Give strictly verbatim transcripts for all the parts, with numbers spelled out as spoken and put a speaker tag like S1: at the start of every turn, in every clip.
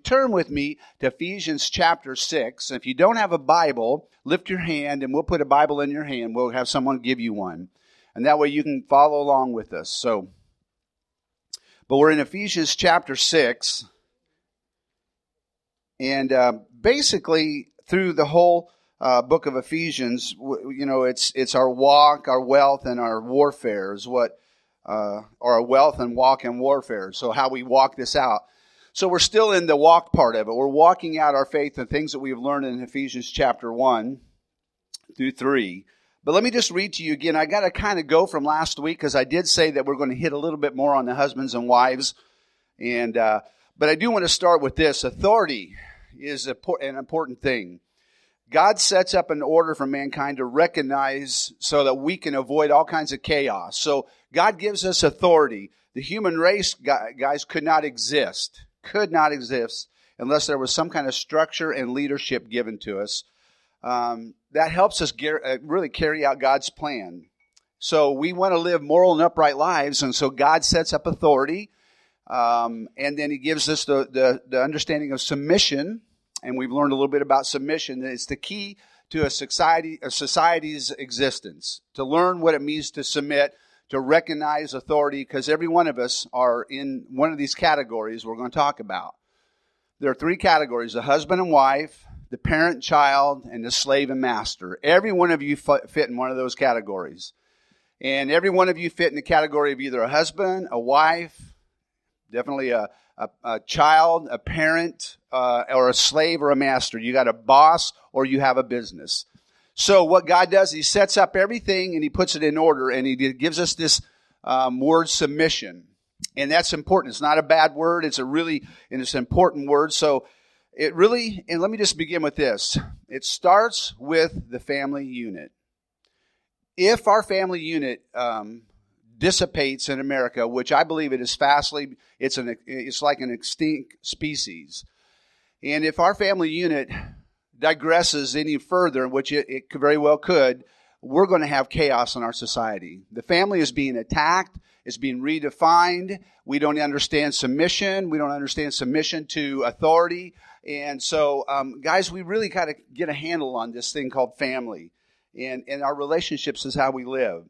S1: turn with me to Ephesians chapter six. If you don't have a Bible, lift your hand and we'll put a Bible in your hand. We'll have someone give you one. And that way you can follow along with us. So, but we're in Ephesians chapter six. And uh, basically, through the whole uh, book of Ephesians, you know, it's it's our walk, our wealth, and our warfare is what, uh, or our wealth and walk and warfare. So how we walk this out. So we're still in the walk part of it. We're walking out our faith and things that we've learned in Ephesians chapter one through three. But let me just read to you again. I got to kind of go from last week because I did say that we're going to hit a little bit more on the husbands and wives. And uh, but I do want to start with this. Authority is a, an important thing. God sets up an order for mankind to recognize so that we can avoid all kinds of chaos. So God gives us authority. The human race, guys, could not exist, could not exist unless there was some kind of structure and leadership given to us. Um, that helps us get, uh, really carry out God's plan. So we want to live moral and upright lives, and so God sets up authority, um, and then He gives us the, the, the understanding of submission, and we've learned a little bit about submission. It's the key to a society, a society's existence, to learn what it means to submit, to recognize authority, because every one of us are in one of these categories we're going to talk about. There are three categories: the husband and wife, the parent, child, and the slave and master. Every one of you fit in one of those categories. And every one of you fit in the category of either a husband, a wife, definitely a, a, a child, a parent, uh, or a slave or a master. You got a boss or you have a business. So what God does, He sets up everything and He puts it in order, and He gives us this um, word submission. And that's important. It's not a bad word. It's a really, and it's an important word. So it really, and let me just begin with this. It starts with the family unit. If our family unit um, dissipates in America, which I believe it is fastly, it's an it's like an extinct species. And if our family unit digresses any further, which it, it very well could, we're going to have chaos in our society. The family is being attacked. It's being redefined. We don't understand submission. We don't understand submission to authority. And so, um, guys, we really got to get a handle on this thing called family. And, and our relationships is how we live.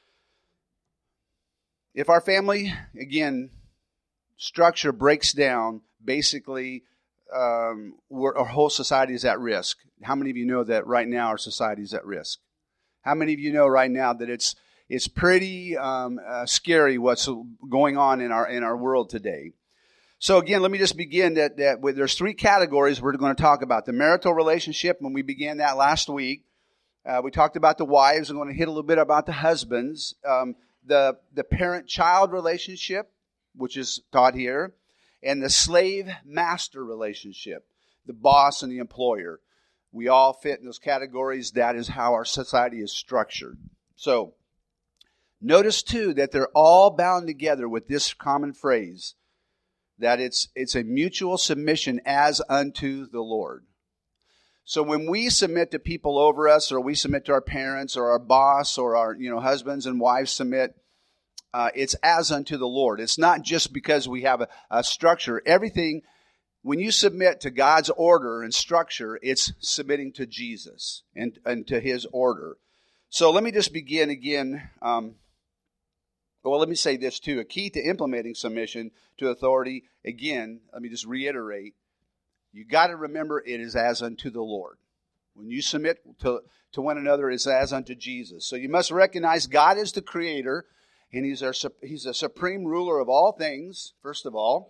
S1: If our family, again, structure breaks down, basically, um, we're, our whole society is at risk. How many of you know that right now our society is at risk? How many of you know right now that it's it's pretty um, uh, scary what's going on in our in our world today? So again, let me just begin that that with, there's three categories we're going to talk about. The marital relationship, when we began that last week, uh, we talked about the wives. I'm going to hit a little bit about the husbands. Um, the the parent-child relationship, which is taught here, and the slave-master relationship, the boss and the employer. We all fit in those categories. That is how our society is structured. So, notice too that they're all bound together with this common phrase, that it's it's a mutual submission as unto the Lord. So when we submit to people over us, or we submit to our parents, or our boss, or our you know husbands and wives submit, uh, it's as unto the Lord. It's not just because we have a, a structure. Everything. When you submit to God's order and structure, it's submitting to Jesus and, and to His order. So let me just begin again. Um, well, let me say this too. A key to implementing submission to authority, again, let me just reiterate. You got to remember it is as unto the Lord. When you submit to, to one another, it's as unto Jesus. So you must recognize God is the creator, and He's our, He's a supreme ruler of all things, first of all.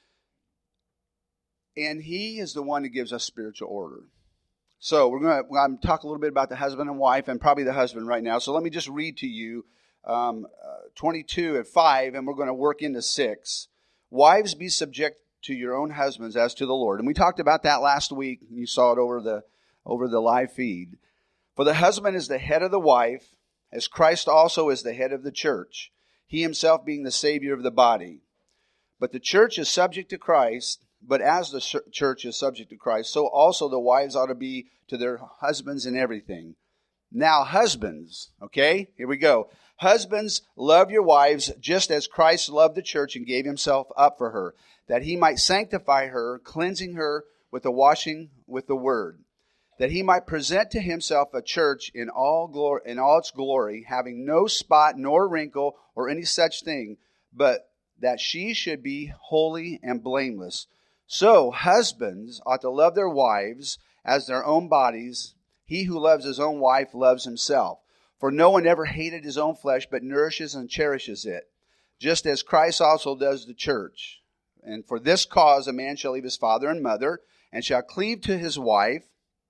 S1: And He is the one who gives us spiritual order. So we're going to, I'm going to talk a little bit about the husband and wife, and probably the husband right now. So let me just read to you um, uh, twenty-two at five, and we're going to work into six. Wives, be subject to your own husbands as to the Lord. And we talked about that last week. You saw it over the over the live feed. For the husband is the head of the wife, as Christ also is the head of the church, He Himself being the Savior of the body. But the church is subject to Christ. But as the church is subject to Christ, so also the wives ought to be to their husbands in everything. Now husbands, okay, here we go. Husbands, love your wives just as Christ loved the church and gave himself up for her, that he might sanctify her, cleansing her with the washing with the word, that he might present to himself a church in all glory, in all its glory, having no spot nor wrinkle or any such thing, but that she should be holy and blameless. So husbands ought to love their wives as their own bodies. He who loves his own wife loves himself. For no one ever hated his own flesh, but nourishes and cherishes it, just as Christ also does the church. And for this cause a man shall leave his father and mother, and shall cleave to his wife,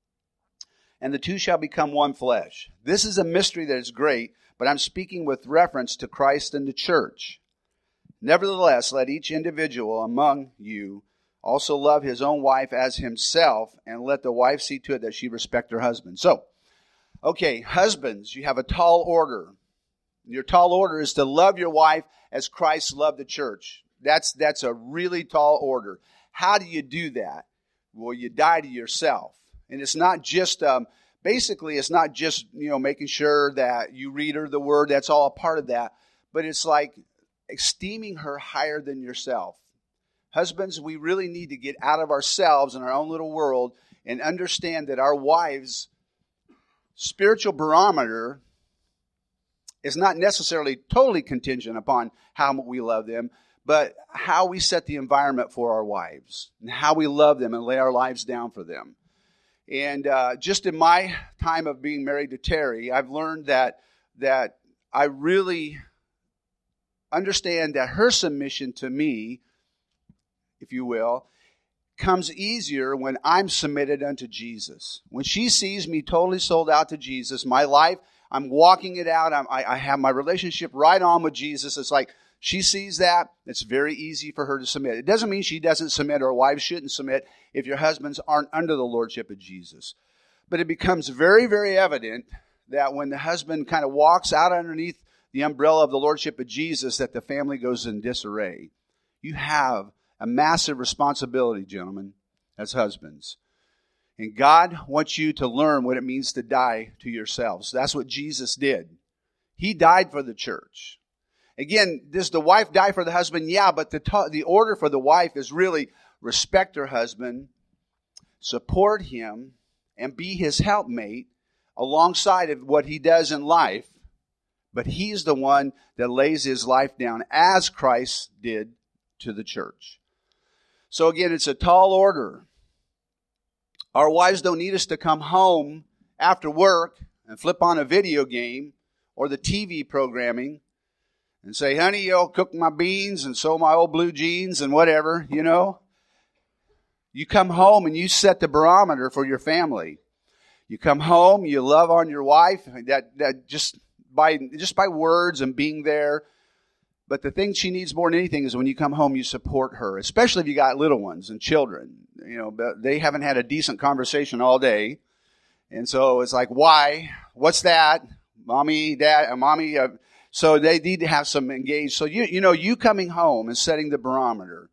S1: and the two shall become one flesh. This is a mystery that is great, but I'm speaking with reference to Christ and the church. Nevertheless, let each individual among you also love his own wife as himself, and let the wife see to it that she respect her husband. So, okay, husbands, you have a tall order. Your tall order is to love your wife as Christ loved the church. That's, that's a really tall order. How do you do that? Well, you die to yourself. And it's not just, um, basically, it's not just, you know, making sure that you read her the word. That's all a part of that. But it's like esteeming her higher than yourself. Husbands, we really need to get out of ourselves and our own little world and understand that our wives' spiritual barometer is not necessarily totally contingent upon how we love them, but how we set the environment for our wives and how we love them and lay our lives down for them. And uh, just in my time of being married to Terry, I've learned that that I really understand that her submission to me, if you will, comes easier when I'm submitted unto Jesus. When she sees me totally sold out to Jesus, my life, I'm walking it out. I'm, I, I have my relationship right on with Jesus. It's like she sees that. It's very easy for her to submit. It doesn't mean she doesn't submit or wives shouldn't submit if your husbands aren't under the lordship of Jesus. But it becomes very, very evident that when the husband kind of walks out underneath the umbrella of the lordship of Jesus, that the family goes in disarray. You have a massive responsibility, gentlemen, as husbands. And God wants you to learn what it means to die to yourselves. That's what Jesus did. He died for the church. Again, does the wife die for the husband? Yeah, but the, t- the order for the wife is really respect her husband, support him, and be his helpmate alongside of what he does in life. But he's the one that lays his life down as Christ did to the church. So again, it's a tall order. Our wives don't need us to come home after work and flip on a video game or the T V programming and say, honey, you'll cook my beans and sew my old blue jeans and whatever, you know. You come home and you set the barometer for your family. You come home, you love on your wife, that, that just by just by words and being there. But the thing she needs more than anything is when you come home, you support her, especially if you got little ones and children. You know, they haven't had a decent conversation all day. And so it's like, why? What's that? Mommy, dad, uh, mommy. Uh, so they need to have some engaged. So, you, you know, you coming home and setting the barometer.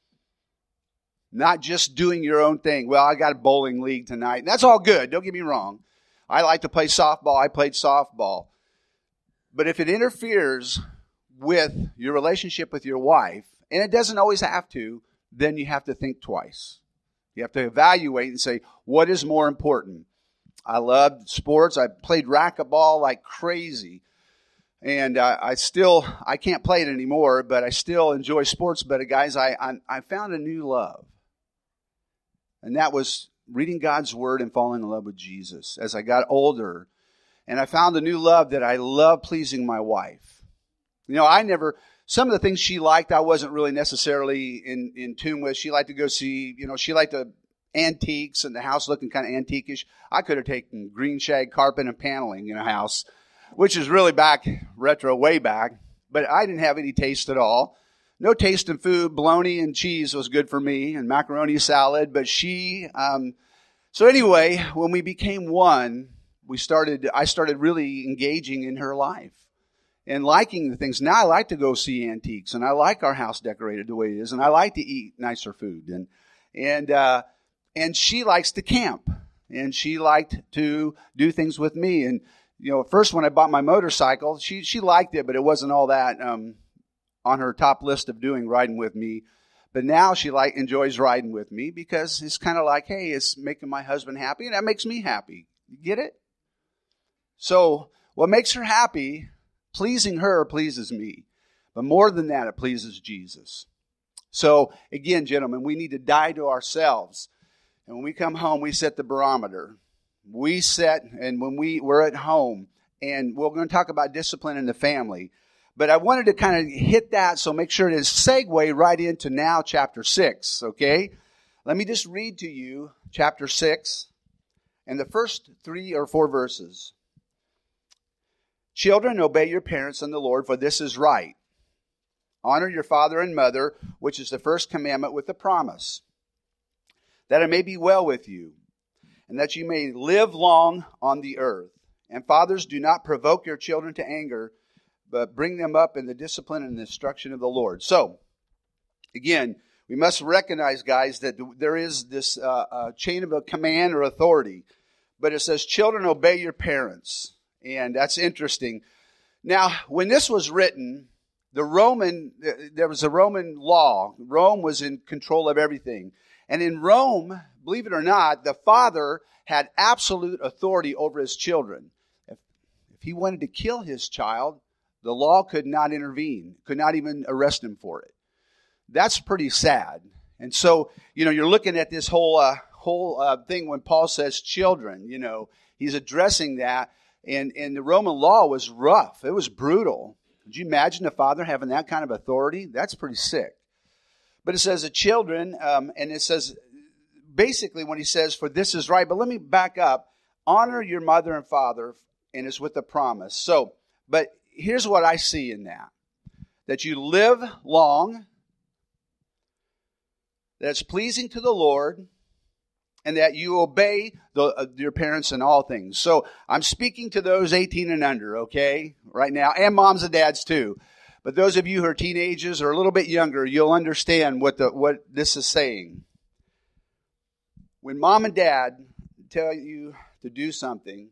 S1: Not just doing your own thing. Well, I got a bowling league tonight. And that's all good. Don't get me wrong. I like to play softball. I played softball. But if it interferes with your relationship with your wife, and it doesn't always have to, then you have to think twice. You have to evaluate and say, what is more important? I loved sports. I played racquetball like crazy. And uh, I still, I can't play it anymore, but I still enjoy sports. But uh, guys, I, I I found a new love. And that was reading God's Word and falling in love with Jesus as I got older. And I found a new love that I love pleasing my wife. You know, I never, some of the things she liked, I wasn't really necessarily in, in tune with. She liked to go see, you know, she liked the antiques and the house looking kind of antique-ish. I could have taken green shag carpet and paneling in a house, which is really back, retro, way back. But I didn't have any taste at all. No taste in food. Bologna and cheese was good for me, and macaroni salad. But she, um, so anyway, when we became one, we started, I started really engaging in her life and liking the things. Now I like to go see antiques, and I like our house decorated the way it is, and I like to eat nicer food. And, and, uh, and she likes to camp. and she liked to do things with me. And, you know, at first when I bought my motorcycle, she, she liked it, but it wasn't all that um, on her top list of doing, riding with me. But now she like enjoys riding with me because it's kind of like, hey, it's making my husband happy, and that makes me happy. You get it? So what makes her happy, pleasing her pleases me. But more than that, it pleases Jesus. So again, gentlemen, we need to die to ourselves. And when we come home, we set the barometer. We set, and when we, we're at home, and we're going to talk about discipline in the family. But I wanted to kind of hit that, so make sure to segue right into now chapter six, okay? Let me just read to you chapter six and the first three or four verses. Children, obey your parents in the Lord, for this is right. Honor your father and mother, which is the first commandment with a promise, that it may be well with you, and that you may live long on the earth. And fathers, do not provoke your children to anger, but bring them up in the discipline and instruction of the Lord. So, again, we must recognize, guys, that there is this uh, uh, chain of a command or authority. But it says, children, obey your parents. And that's interesting. Now, when this was written, the Roman, there was a Roman law. Rome was in control of everything. And in Rome, believe it or not, the father had absolute authority over his children. If, if he wanted to kill his child, the law could not intervene, could not even arrest him for it. That's pretty sad. And so, you know, you're looking at this whole uh, whole uh, thing when Paul says children, you know, he's addressing that. And, and the Roman law was rough. It was brutal. Could you imagine a father having that kind of authority? That's pretty sick. But it says the children, um, and it says, basically when he says, for this is right. But let me back up. Honor your mother and father, and it's with a promise. So, but here's what I see in that. That you live long, that's pleasing to the Lord, and that you obey the, uh, your parents in all things. So I'm speaking to those eighteen and under, okay, right now, and moms and dads too. But those of you who are teenagers or a little bit younger, you'll understand what the what this is saying. When mom and dad tell you to do something,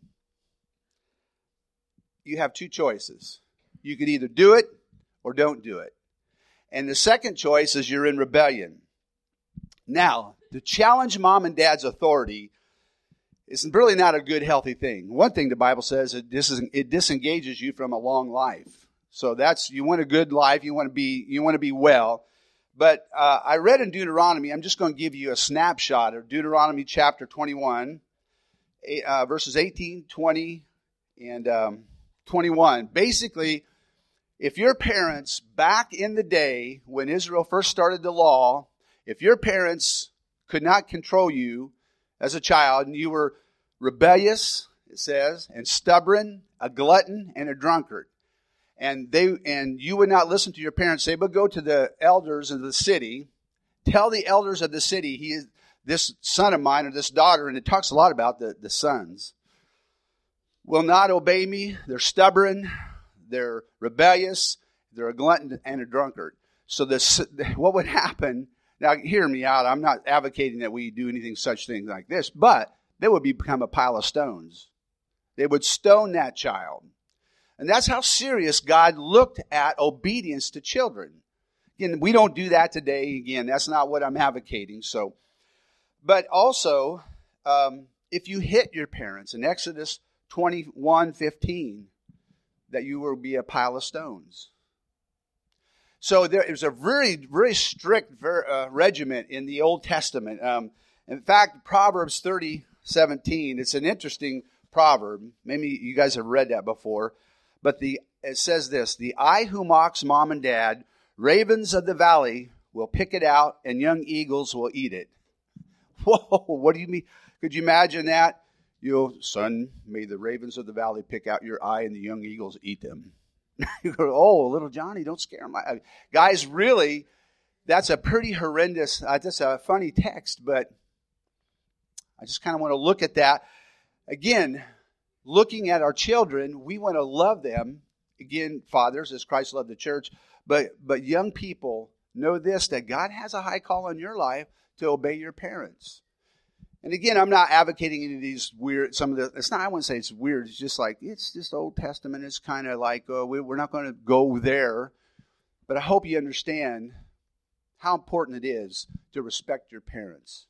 S1: you have two choices. You could either do it or don't do it. And the second choice is you're in rebellion. Now, to challenge mom and dad's authority is really not a good, healthy thing. One thing the Bible says, it, dis- it disengages you from a long life. So that's, you want a good life, you want to be, you want to be well. But uh, I read in Deuteronomy, I'm just going to give you a snapshot of Deuteronomy chapter twenty-one, uh, verses eighteen, twenty, and um, twenty-one. Basically, if your parents, back in the day when Israel first started the law, if your parents could not control you as a child, and you were rebellious, it says, and stubborn, a glutton, and a drunkard, and they and you would not listen to your parents, they would go to the elders of the city, tell the elders of the city, he is this son of mine or this daughter, and it talks a lot about the, the sons, will not obey me. They're stubborn, they're rebellious, they're a glutton and a drunkard. So this, what would happen? Now, hear me out. I'm not advocating that we do anything such things like this, but they would become a pile of stones. They would stone that child. And that's how serious God looked at obedience to children. Again, we don't do that today. Again, that's not what I'm advocating. So, but also, um, if you hit your parents in Exodus twenty-one fifteen, that you will be a pile of stones. So there is a very, very strict uh, regiment in the Old Testament. Um, in fact, Proverbs thirty seventeen, it's an interesting proverb. Maybe you guys have read that before. But the it says this, the eye who mocks mom and dad, ravens of the valley will pick it out, and young eagles will eat it. Whoa, what do you mean? Could you imagine that? You know, son, may the ravens of the valley pick out your eye, and the young eagles eat them. You go, oh, little Johnny, don't scare him. Guys, really, that's a pretty horrendous, uh, that's a funny text, but I just kind of want to look at that. Again, looking at our children, we want to love them. Again, fathers, as Christ loved the church. But, but young people, know this, that God has a high call on your life to obey your parents. And again, I'm not advocating any of these weird, some of the, it's not, I wouldn't say it's weird. It's just like, it's just Old Testament. It's kind of like, oh, we, we're not going to go there. But I hope you understand how important it is to respect your parents.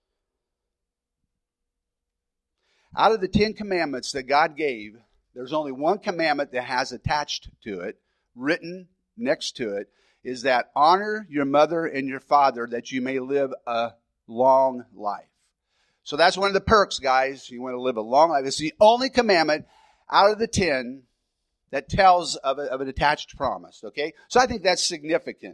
S1: Out of the Ten Commandments that God gave, there's only one commandment that has attached to it, written next to it, is that honor your mother and your father that you may live a long life. So that's one of the perks, guys. You want to live a long life. It's the only commandment out of the ten that tells of, a, of an attached promise, okay? So I think that's significant.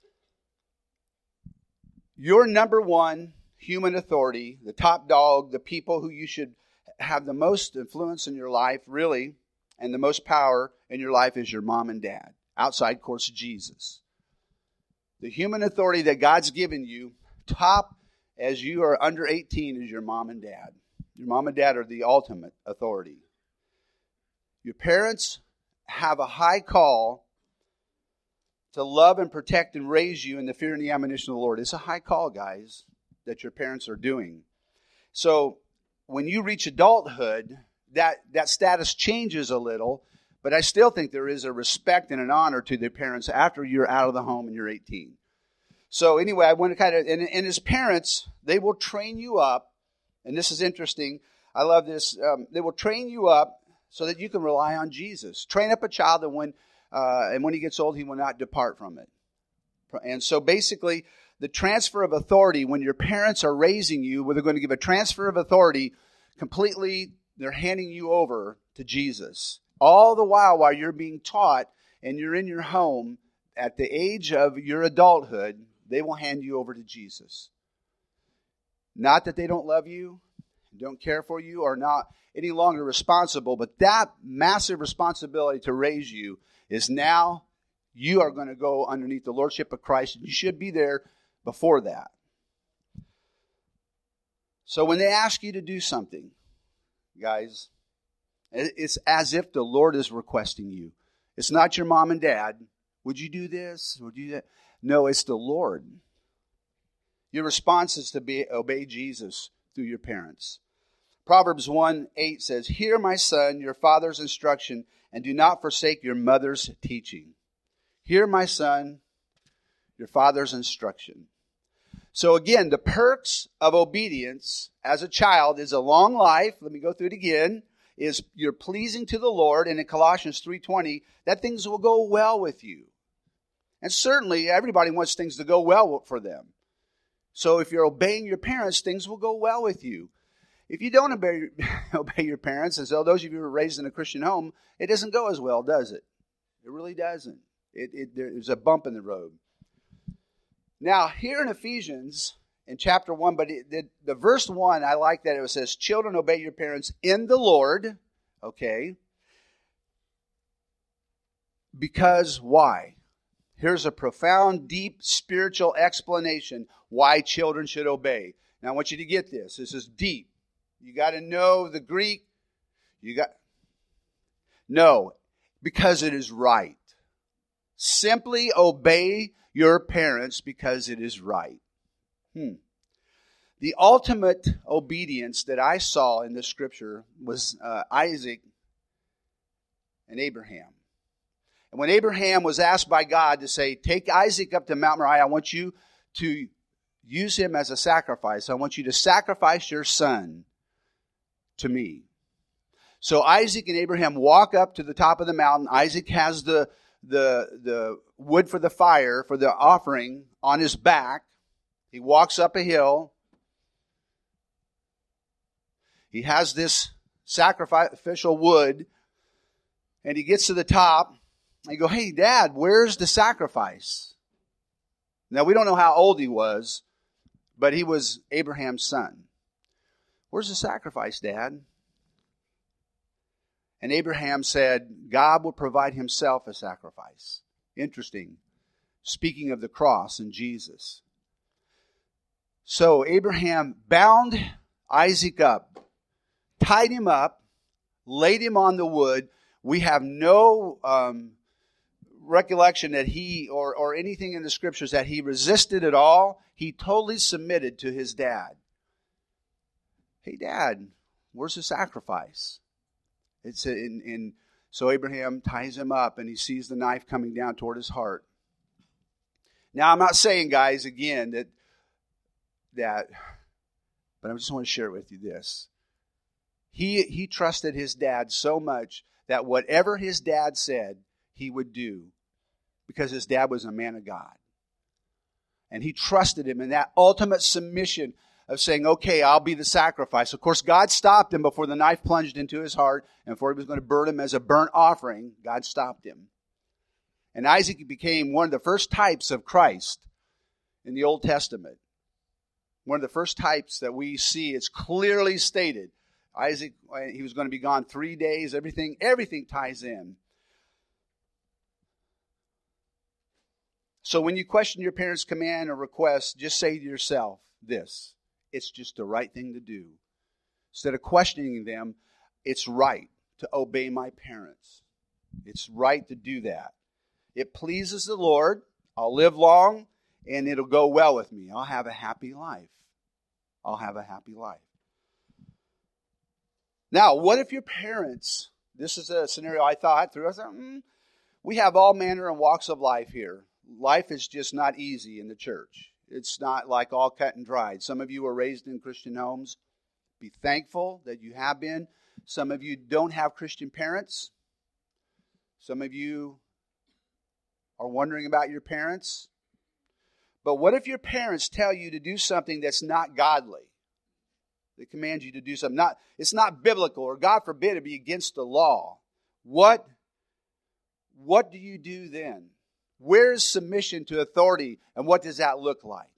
S1: Your number one human authority, the top dog, the people who you should have the most influence in your life, really, and the most power in your life is your mom and dad. Outside, of course, Jesus. The human authority that God's given you, top as you are under eighteen, is your mom and dad. Your mom and dad are the ultimate authority. Your parents have a high call to love and protect and raise you in the fear and the admonition of the Lord. It's a high call, guys, that your parents are doing. So when you reach adulthood, that, that status changes a little, but I still think there is a respect and an honor to the parents after you're out of the home and you're eighteen. So anyway, I want to kind of, and, and as parents, they will train you up, and this is interesting. I love this. Um, they will train you up so that you can rely on Jesus. Train up a child, and when uh, and when he gets old, he will not depart from it. And so basically, the transfer of authority, when your parents are raising you, where they're going to give a transfer of authority, completely, they're handing you over to Jesus. All the while, while you're being taught and you're in your home, at the age of your adulthood, they will hand you over to Jesus. Not that they don't love you, don't care for you, or not any longer responsible, but that massive responsibility to raise you is now you are going to go underneath the lordship of Christ. You should be there before that. So when they ask you to do something, guys, it's as if the Lord is requesting you. It's not your mom and dad. Would you do this? Would you do that? No, it's the Lord. Your response is to be, obey Jesus through your parents. Proverbs one eight says, "Hear, my son, your father's instruction, and do not forsake your mother's teaching." Hear, my son, your father's instruction. So again, the perks of obedience as a child is a long life. Let me go through it again. Is you're pleasing to the Lord, and in Colossians three twenty, that things will go well with you. And certainly everybody wants things to go well for them. So if you're obeying your parents, things will go well with you. If you don't obey, obey your parents, as though those of you who were raised in a Christian home, it doesn't go as well, does it? It really doesn't. It, it, there's a bump in the road. Now, here in Ephesians, in chapter one, but it, the, the verse one, I like that it says, "Children, obey your parents in the Lord." Okay. Because why? Here's a profound, deep spiritual explanation why children should obey. Now I want you to get this. This is deep. You got to know the Greek. You got No, because it is right. Simply obey your parents because it is right. Hmm. The ultimate obedience that I saw in the scripture was uh, Isaac and Abraham. And when Abraham was asked by God to say, "Take Isaac up to Mount Moriah, I want you to use him as a sacrifice. I want you to sacrifice your son to me." So Isaac and Abraham walk up to the top of the mountain. Isaac has the, the, the wood for the fire, for the offering, on his back. He walks up a hill. He has this sacrificial wood, and he gets to the top. And you go, "Hey, Dad, where's the sacrifice?" Now, we don't know how old he was, but he was Abraham's son. "Where's the sacrifice, Dad?" And Abraham said, "God will provide himself a sacrifice." Interesting. Speaking of the cross and Jesus. So Abraham bound Isaac up, tied him up, laid him on the wood. We have no um, recollection that he, or, or anything in the scriptures, that he resisted at all. He totally submitted to his dad. hey, Dad, where's the sacrifice? It's in, in so Abraham ties him up, and he sees the knife coming down toward his heart. Now, I'm not saying, guys, again, that, that but I just want to share with you this. He, he trusted his dad so much that whatever his dad said, he would do, because his dad was a man of God. And he trusted him in that ultimate submission of saying, okay, I'll be the sacrifice. Of course, God stopped him before the knife plunged into his heart, and before he was going to burn him as a burnt offering. God stopped him. And Isaac became one of the first types of Christ in the Old Testament. One of the first types that we see, it's clearly stated. Isaac, he was going to be gone three days. Everything, everything ties in. So when you question your parents' command or request, just say to yourself this: it's just the right thing to do. Instead of questioning them, it's right to obey my parents. It's right to do that. It pleases the Lord. I'll live long, and it'll go well with me. I'll have a happy life. I'll have a happy life. Now, what if your parents, this is a scenario I thought through, I thought, hmm, we have all manner and walks of life here. Life is just not easy in the church. It's not like all cut and dried. Some of you were raised in Christian homes. Be thankful that you have been. Some of you don't have Christian parents. Some of you are wondering about your parents. But what if your parents tell you to do something that's not godly? They command you to do something. Not, it's not biblical, or God forbid it be against the law. What, what do you do then? Where is submission to authority, and what does that look like?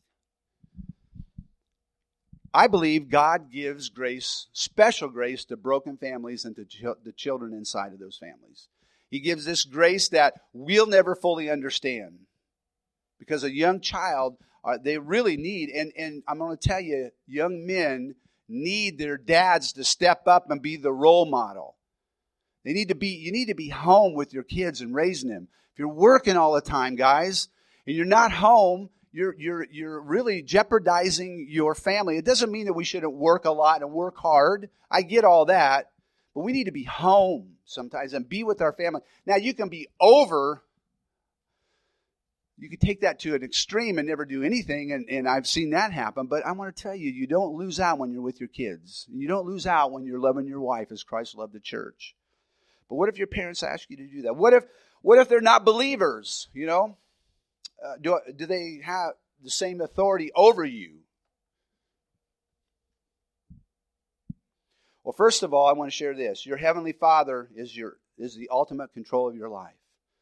S1: I believe God gives grace, special grace, to broken families and to ch- the children inside of those families. He gives this grace that we'll never fully understand. Because a young child, uh, they really need, and, and I'm going to tell you, young men need their dads to step up and be the role model. They need to be, you need to be home with your kids and raising them. If you're working all the time, guys, and you're not home, you're you're you're really jeopardizing your family. It doesn't mean that we shouldn't work a lot and work hard. I get all that, but we need to be home sometimes and be with our family. Now, you can be over, you can take that to an extreme and never do anything, and, and I've seen that happen, but I want to tell you, you don't lose out when you're with your kids. You don't lose out when you're loving your wife as Christ loved the church. But what if your parents ask you to do that? What if what if they're not believers, you know? Uh, do, do they have the same authority over you? Well, first of all, I want to share this. Your Heavenly Father is your is the ultimate control of your life.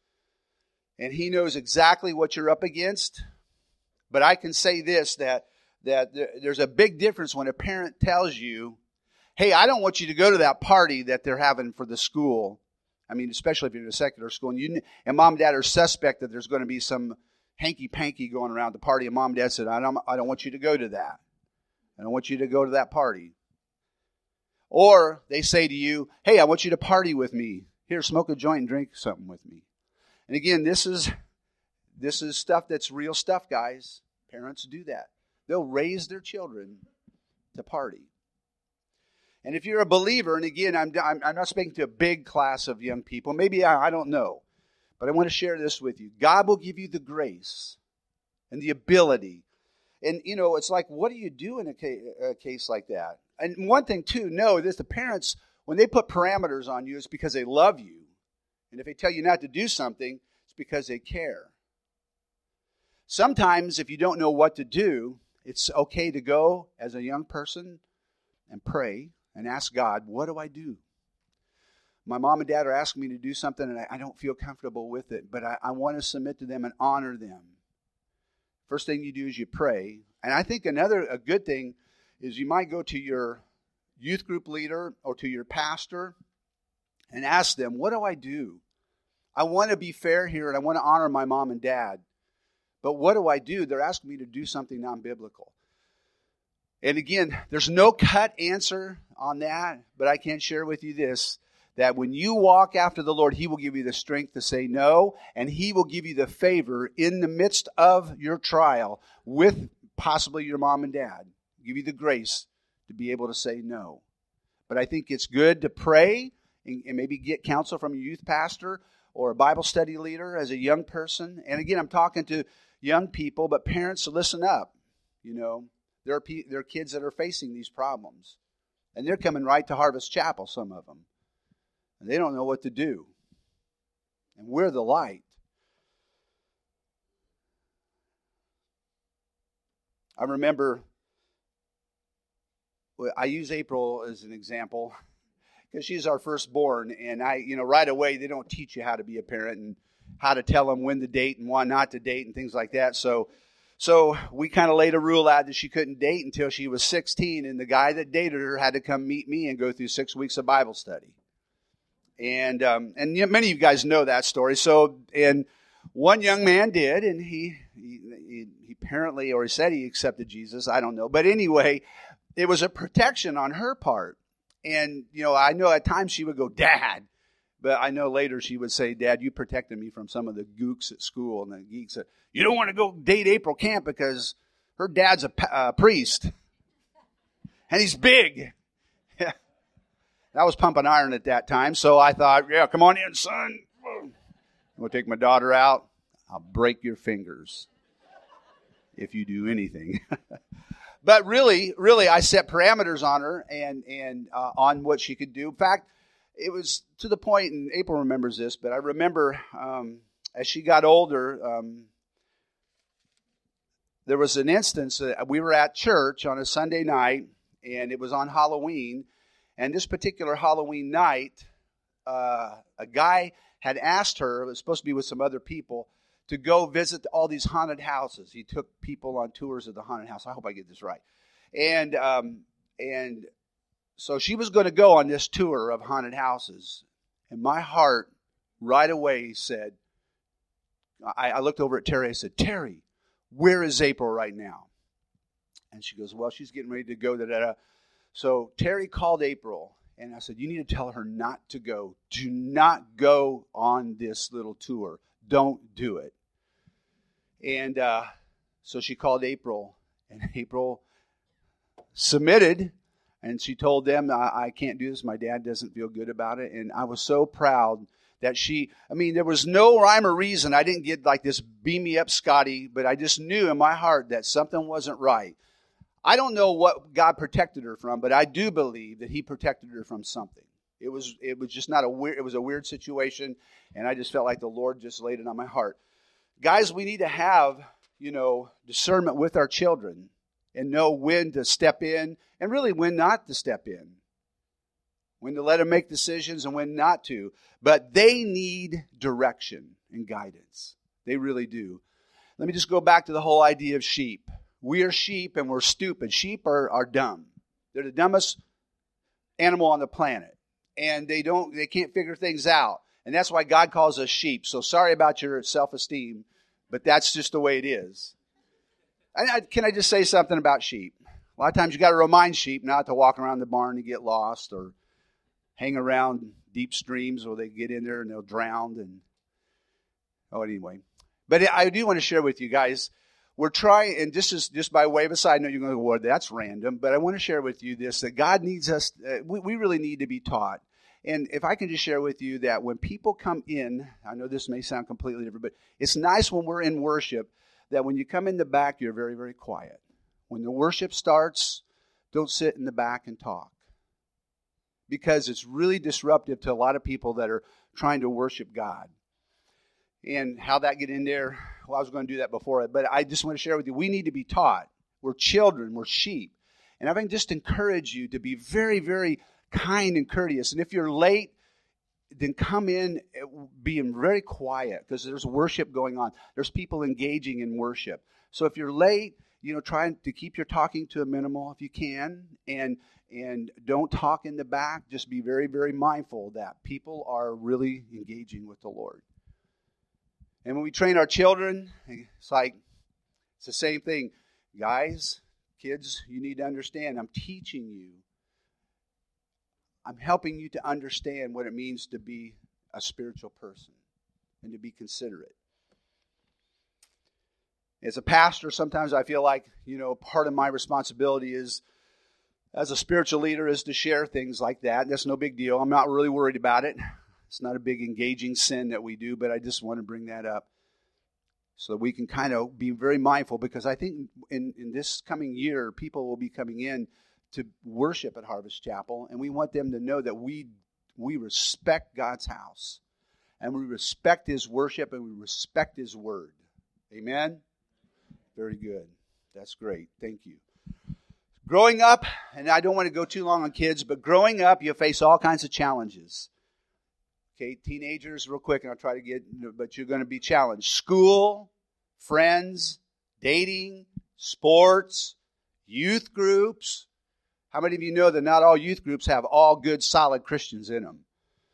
S1: And He knows exactly what you're up against. But I can say this, that, that there's a big difference when a parent tells you, hey, I don't want you to go to that party that they're having for the school. I mean, especially if you're in a secular school. And, you, and mom and dad are suspect that there's going to be some hanky-panky going around the party. And mom and dad said, I don't, I don't want you to go to that. I don't want you to go to that party. Or they say to you, hey, I want you to party with me. Here, smoke a joint and drink something with me. And again, this is this is stuff that's real stuff, guys. Parents do that. They'll raise their children to party. And if you're a believer, and again, I'm, I'm, I'm not speaking to a big class of young people. Maybe I, I don't know. But I want to share this with you. God will give you the grace and the ability. And, you know, it's like, what do you do in a case, a case like that? And one thing, too, know this, the parents, when they put parameters on you, it's because they love you. And if they tell you not to do something, it's because they care. Sometimes, if you don't know what to do, it's okay to go as a young person and pray and ask God, what do I do? My mom and dad are asking me to do something, and I, I don't feel comfortable with it, but I, I want to submit to them and honor them. First thing you do is you pray. And I think another a good thing is you might go to your youth group leader or to your pastor and ask them, what do I do? I want to be fair here, and I want to honor my mom and dad. But what do I do? They're asking me to do something non-biblical. And again, there's no cut answer on that, but I can share with you this, that when you walk after the Lord, He will give you the strength to say no, and He will give you the favor in the midst of your trial with possibly your mom and dad. Give you the grace to be able to say no. But I think it's good to pray and, and maybe get counsel from a youth pastor or a Bible study leader as a young person. And again, I'm talking to young people, but parents, listen up. You know, there are, pe- there are kids that are facing these problems. And they're coming right to Harvest Chapel, some of them. And they don't know what to do. And we're the light. I remember, I use April as an example because she's our firstborn. And I, you know, right away, they don't teach you how to be a parent and how to tell them when to date and when not to date and things like that. So, so we kind of laid a rule out that she couldn't date until she was sixteen. And the guy that dated her had to come meet me and go through six weeks of Bible study. And um, and you know, many of you guys know that story. So, and one young man did, and he, he he apparently, or he said he accepted Jesus. I don't know, but anyway, it was a protection on her part. And you know, I know at times she would go, "Dad," but I know later she would say, "Dad, you protected me from some of the gooks at school and the geeks. That, you don't want to go date April Camp because her dad's a uh, priest, and he's big." I was pumping iron at that time, so I thought, yeah, come on in, son. I'm going to take my daughter out. I'll break your fingers if you do anything. But really, really, I set parameters on her and, and uh, on what she could do. In fact, it was to the point, and April remembers this, but I remember um, as she got older, um, there was an instance that we were at church on a Sunday night, and it was on Halloween. And this particular Halloween night, uh, a guy had asked her, it was supposed to be with some other people, to go visit all these haunted houses. He took people on tours of the haunted house. I hope I get this right. And um, and so she was going to go on this tour of haunted houses. And my heart right away said, I, I looked over at Terry. I said, "Terry, where is April right now?" And she goes, "Well, she's getting ready to go. Da, da, da." So Terry called April, and I said, "You need to tell her not to go. Do not go on this little tour. Don't do it." And uh, so she called April, and April submitted, and she told them, I, I can't do this. My dad doesn't feel good about it. And I was so proud that she, I mean, there was no rhyme or reason. I didn't get like this beam me up, Scotty, but I just knew in my heart that something wasn't right. I don't know what God protected her from, but I do believe that he protected her from something. It was it was just not a weird, it was a weird situation, and I just felt like the Lord just laid it on my heart. Guys, we need to have, you know, discernment with our children and know when to step in and really when not to step in. When to let them make decisions and when not to. But they need direction and guidance. They really do. Let me just go back to the whole idea of sheep. We are sheep and we're stupid. Sheep are, are dumb. They're the dumbest animal on the planet. And they don't they can't figure things out. And that's why God calls us sheep. So sorry about your self-esteem, but that's just the way it is. And I, can I just say something about sheep? A lot of times you got to remind sheep not to walk around the barn and get lost or hang around deep streams where they get in there and they'll drown. And oh, anyway. But I do want to share with you guys, we're trying, and this is just by way of a side note, you're going to go, well, that's random, but I want to share with you this, that God needs us, uh, we, we really need to be taught. And if I can just share with you that when people come in, I know this may sound completely different, but it's nice when we're in worship that when you come in the back, you're very, very quiet. When the worship starts, don't sit in the back and talk. Because it's really disruptive to a lot of people that are trying to worship God. And how that get in there, well, I was going to do that before, but I just want to share with you, we need to be taught. We're children, we're sheep. And I can just encourage you to be very, very kind and courteous. And if you're late, then come in being very quiet because there's worship going on. There's people engaging in worship. So if you're late, you know, try to keep your talking to a minimal if you can. And and don't talk in the back. Just be very, very mindful that people are really engaging with the Lord. And when we train our children, it's like, it's the same thing. Guys, kids, you need to understand, I'm teaching you. I'm helping you to understand what it means to be a spiritual person and to be considerate. As a pastor, sometimes I feel like, you know, part of my responsibility is as a spiritual leader is to share things like that. That's no big deal. I'm not really worried about it. It's not a big engaging sin that we do, but I just want to bring that up so that we can kind of be very mindful, because I think in, in this coming year, people will be coming in to worship at Harvest Chapel, and we want them to know that we we respect God's house, and we respect His worship, and we respect His word. Amen? Very good. That's great. Thank you. Growing up, and I don't want to go too long on kids, but growing up, you face all kinds of challenges. Okay, teenagers, real quick, and I'll try to get, but you're going to be challenged. School, friends, dating, sports, youth groups. How many of you know that not all youth groups have all good, solid Christians in them?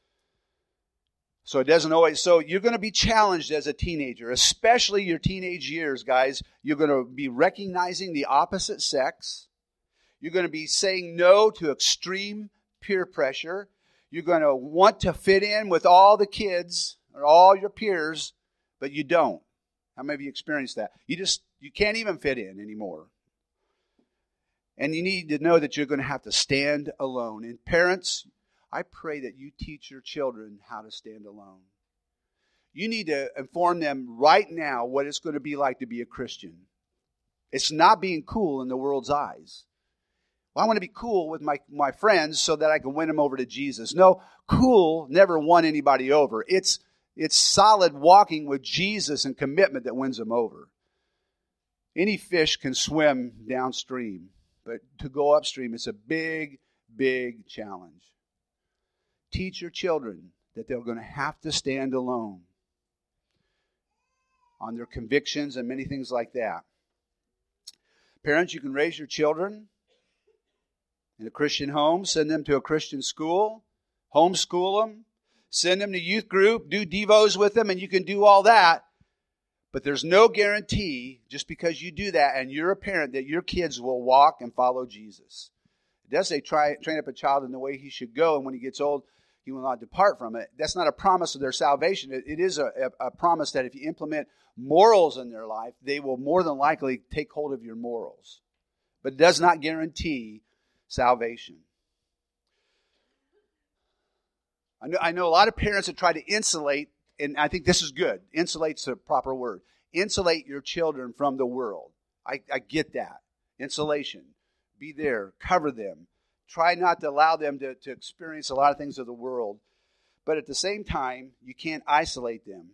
S1: So it doesn't always, so you're going to be challenged as a teenager, especially your teenage years, guys. You're going to be recognizing the opposite sex. You're going to be saying no to extreme peer pressure. You're going to want to fit in with all the kids or all your peers, but you don't. How many of you experienced that? You just, you can't even fit in anymore. And you need to know that you're going to have to stand alone. And parents, I pray that you teach your children how to stand alone. You need to inform them right now what it's going to be like to be a Christian. It's not being cool in the world's eyes. Well, I want to be cool with my, my friends so that I can win them over to Jesus. No, cool never won anybody over. It's, it's solid walking with Jesus and commitment that wins them over. Any fish can swim downstream, but to go upstream, it's a big, big challenge. Teach your children that they're going to have to stand alone on their convictions and many things like that. Parents, you can raise your children in a Christian home, send them to a Christian school, homeschool them, send them to youth group, do devos with them, and you can do all that. But there's no guarantee, just because you do that and you're a parent, that your kids will walk and follow Jesus. It does say try, train up a child in the way he should go, and when he gets old, he will not depart from it. That's not a promise of their salvation. It, it is a, a, a promise that if you implement morals in their life, they will more than likely take hold of your morals. But it does not guarantee salvation. I know, I know a lot of parents that try to insulate, and I think this is good. Insulate's a proper word. Insulate your children from the world. I, I get that. Insulation. Be there. Cover them. Try not to allow them to, to experience a lot of things of the world. But at the same time, you can't isolate them.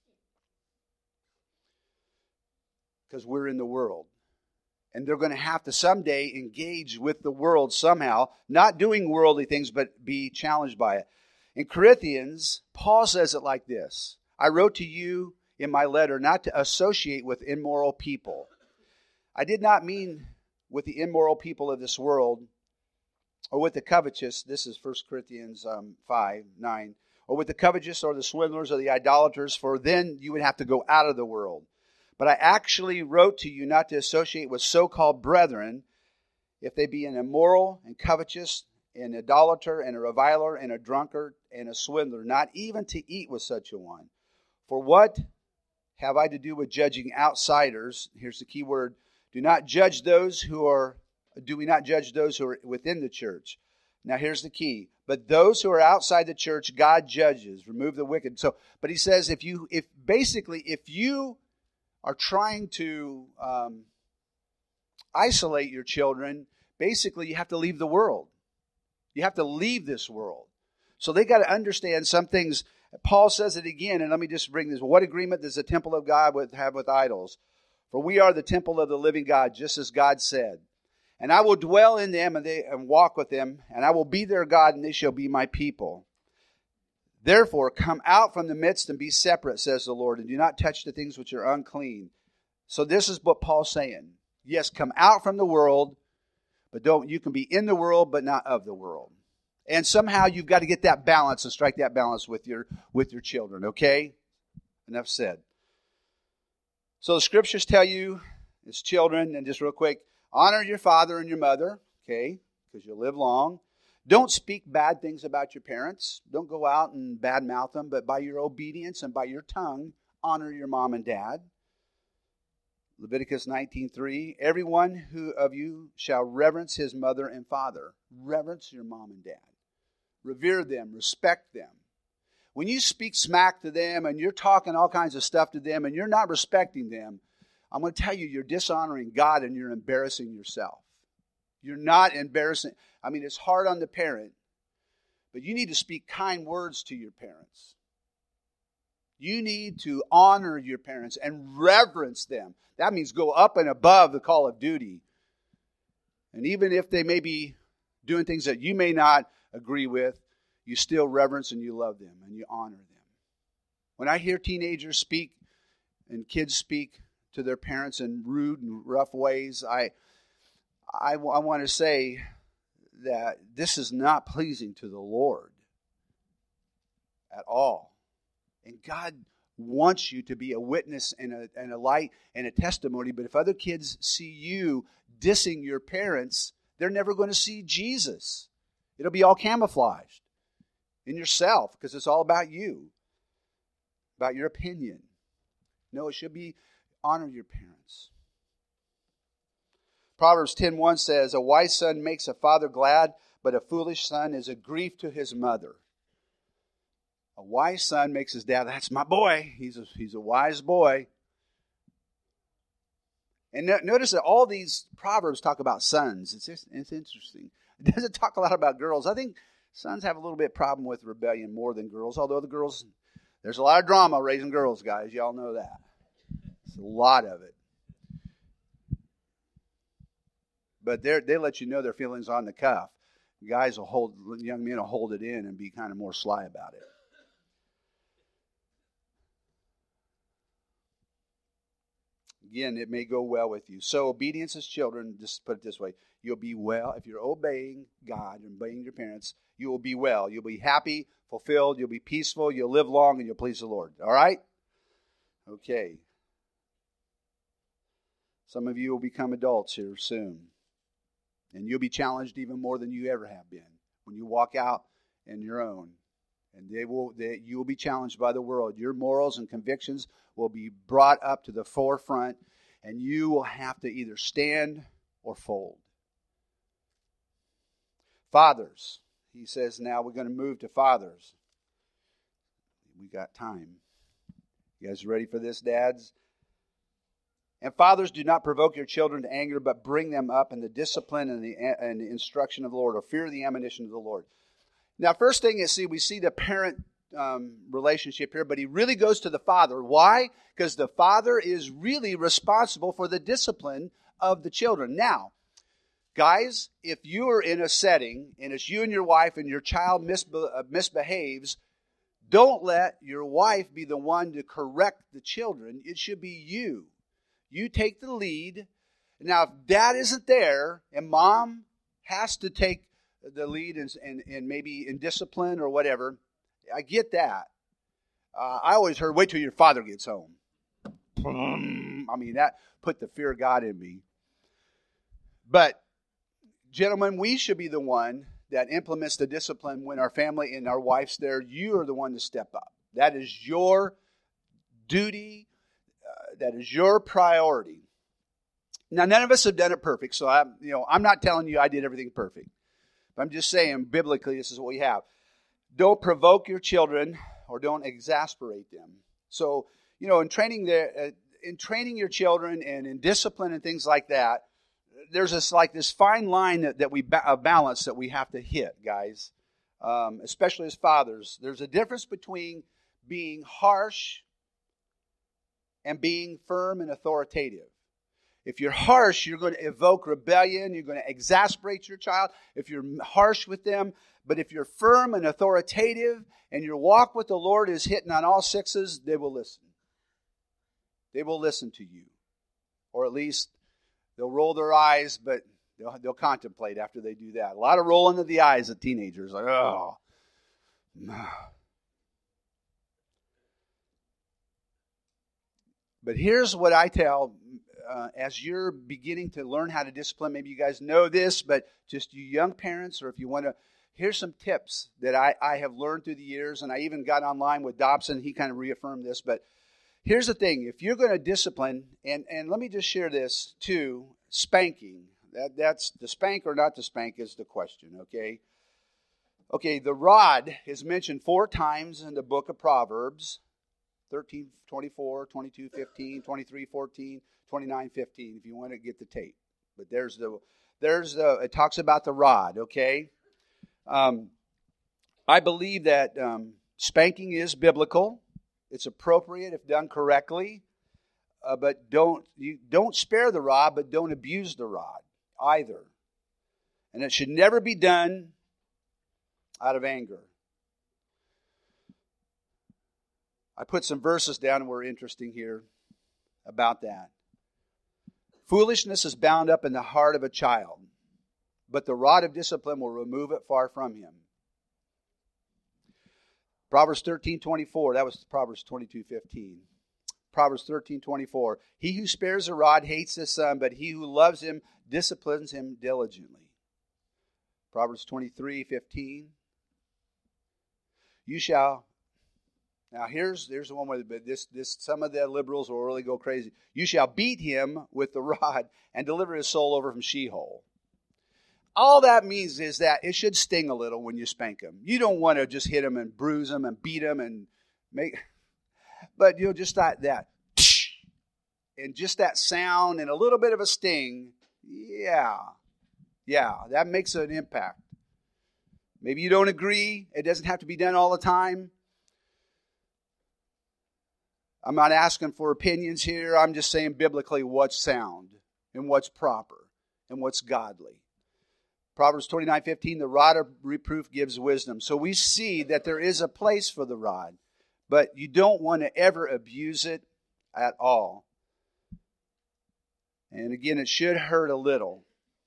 S1: Because we're in the world. And they're going to have to someday engage with the world somehow, not doing worldly things, but be challenged by it. In Corinthians, Paul says it like this: I wrote to you in my letter not to associate with immoral people. I did not mean with the immoral people of this world, or with the covetous. This is First Corinthians um, five, nine. Or with the covetous or the swindlers or the idolaters, for then you would have to go out of the world. But I actually wrote to you not to associate with so-called brethren, if they be an immoral and covetous, an idolater and a reviler and a drunkard and a swindler, not even to eat with such a one. For what have I to do with judging outsiders? Here's the key word. Do not judge those who are, do we not judge those who are within the church? Now here's the key. But those who are outside the church, God judges. Remove the wicked. So, but he says, if you, if basically, if you are trying to um, isolate your children, basically you have to leave the world. You have to leave this world. So they got to understand some things. Paul says it again, and let me just bring this. What agreement does the temple of God have with idols? For we are the temple of the living God, just as God said. And I will dwell in them and, they, and walk with them, and I will be their God, and they shall be my people. Therefore, come out from the midst and be separate, says the Lord, and do not touch the things which are unclean. So this is what Paul's saying. Yes, come out from the world, but don't. You can be in the world, but not of the world. And somehow you've got to get that balance and strike that balance with your with your children. Okay? Enough said. So the scriptures tell you, as children, and just real quick, honor your father and your mother. Okay? Because you'll live long. Don't speak bad things about your parents. Don't go out and badmouth them, but by your obedience and by your tongue, honor your mom and dad. Leviticus nineteen three, everyone who of you shall reverence his mother and father. Reverence your mom and dad. Revere them, respect them. When you speak smack to them and you're talking all kinds of stuff to them and you're not respecting them, I'm going to tell you, you're dishonoring God and you're embarrassing yourself. You're not embarrassing. I mean, it's hard on the parent, but you need to speak kind words to your parents. You need to honor your parents and reverence them. That means go up and above the call of duty. And even if they may be doing things that you may not agree with, you still reverence and you love them and you honor them. When I hear teenagers speak and kids speak to their parents in rude and rough ways, I, I, I want to say that this is not pleasing to the Lord at all. And God wants you to be a witness and a, and a light and a testimony. But if other kids see you dissing your parents, they're never going to see Jesus. It'll be all camouflaged in yourself because it's all about you, about your opinion. No, it should be honor your parents. Proverbs ten one says, a wise son makes a father glad, but a foolish son is a grief to his mother. A wise son makes his dad, that's my boy. He's a, he's a wise boy. And no, notice that all these Proverbs talk about sons. It's, just, it's interesting. It doesn't talk a lot about girls. I think sons have a little bit problem with rebellion more than girls, although the girls, there's a lot of drama raising girls, guys. Y'all know that. It's a lot of it. But they they let you know their feelings on the cuff. Guys will hold, young men will hold it in and be kind of more sly about it. Again, it may go well with you. So obedience as children, just put it this way, you'll be well. If you're obeying God and obeying your parents, you will be well. You'll be happy, fulfilled, you'll be peaceful, you'll live long, and you'll please the Lord. All right? Okay. Some of you will become adults here soon. And you'll be challenged even more than you ever have been when you walk out on your own. And they will, they, you will be challenged by the world. Your morals and convictions will be brought up to the forefront, and you will have to either stand or fold. Fathers, he says now we're going to move to fathers. We got time. You guys ready for this, dads? And fathers, do not provoke your children to anger, but bring them up in the discipline and the, and the instruction of the Lord, or fear the admonition of the Lord. Now, first thing is, see, we see the parent um, relationship here, but he really goes to the father. Why? Because the father is really responsible for the discipline of the children. Now, guys, if you are in a setting, and it's you and your wife, and your child misbe- uh, misbehaves, don't let your wife be the one to correct the children. It should be you. You take the lead. Now, if dad isn't there, and mom has to take the lead and, and, and maybe in discipline or whatever, I get that. Uh, I always heard, wait till your father gets home. I mean, that put the fear of God in me. But, gentlemen, we should be the one that implements the discipline when our family and our wife's there. You are the one to step up. That is your duty. Uh, that is your priority. Now, none of us have done it perfect, so I'm, you know, I'm not telling you I did everything perfect. I'm just saying, biblically, this is what we have. Don't provoke your children or don't exasperate them. So, you know, in training their, uh, in training your children and in discipline and things like that, there's this like this fine line that, that we ba- a balance that we have to hit, guys. Um, especially as fathers, there's a difference between being harsh and being firm and authoritative. If you're harsh, you're going to evoke rebellion. You're going to exasperate your child if you're harsh with them. But if you're firm and authoritative and your walk with the Lord is hitting on all sixes, they will listen. They will listen to you. Or at least they'll roll their eyes, but they'll, they'll contemplate after they do that. A lot of rolling of the eyes of teenagers. Like, oh. But here's what I tell Uh, as you're beginning to learn how to discipline, maybe you guys know this, but just you young parents, or if you want to, here's some tips that I, I have learned through the years, and I even got online with Dobson. He kind of reaffirmed this, but here's the thing. If you're going to discipline, and, and let me just share this too, spanking. That, that's the spank or not to spank is the question, okay? Okay, the rod is mentioned four times in the book of Proverbs. thirteen, twenty-four, twenty-two, fifteen, twenty-three, fourteen, twenty-nine, fifteen, if you want to get the tape. But there's the, there's the, it talks about the rod, okay? Um, I believe that um, spanking is biblical. It's appropriate if done correctly. Uh, but don't, you don't spare the rod, but don't abuse the rod either. And it should never be done out of anger. I put some verses down that were interesting here about that. Foolishness is bound up in the heart of a child, but the rod of discipline will remove it far from him. Proverbs thirteen twenty-four, that was Proverbs twenty-two fifteen. Proverbs thirteen twenty-four, he who spares the rod hates his son, but he who loves him disciplines him diligently. Proverbs twenty-three fifteen, you shall... Now here's there's the one where this this some of the liberals will really go crazy. You shall beat him with the rod and deliver his soul over from Sheol. All that means is that it should sting a little when you spank him. You don't want to just hit him and bruise him and beat him and make, but you know just that that and just that sound and a little bit of a sting. Yeah, yeah, that makes an impact. Maybe you don't agree. It doesn't have to be done all the time. I'm not asking for opinions here. I'm just saying biblically what's sound and what's proper and what's godly. Proverbs twenty-nine fifteen, the rod of reproof gives wisdom. So we see that there is a place for the rod, but you don't want to ever abuse it at all. And again, it should hurt a little.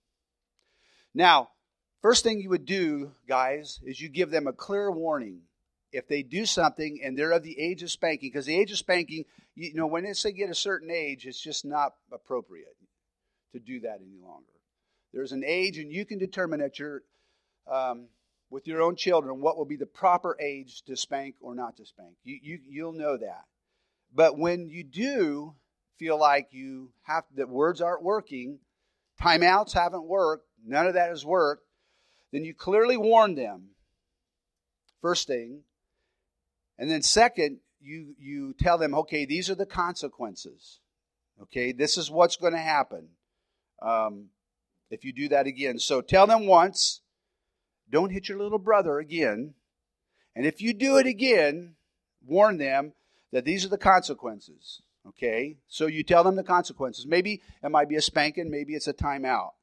S1: Now, first thing you would do, guys, is you give them a clear warning. If they do something and they're of the age of spanking, because the age of spanking, you know, when they get a certain age, it's just not appropriate to do that any longer. There's an age, and you can determine that you're, um, with your own children, what will be the proper age to spank or not to spank. You, you, you'll know that. But when you do feel like you have, that words aren't working, timeouts haven't worked, none of that has worked, then you clearly warn them. First thing. And then second, you, you tell them, okay, these are the consequences. Okay, this is what's going to happen um, if you do that again. So tell them once, don't hit your little brother again. And if you do it again, warn them that these are the consequences. Okay, so you tell them the consequences. Maybe it might be a spanking, maybe it's a timeout.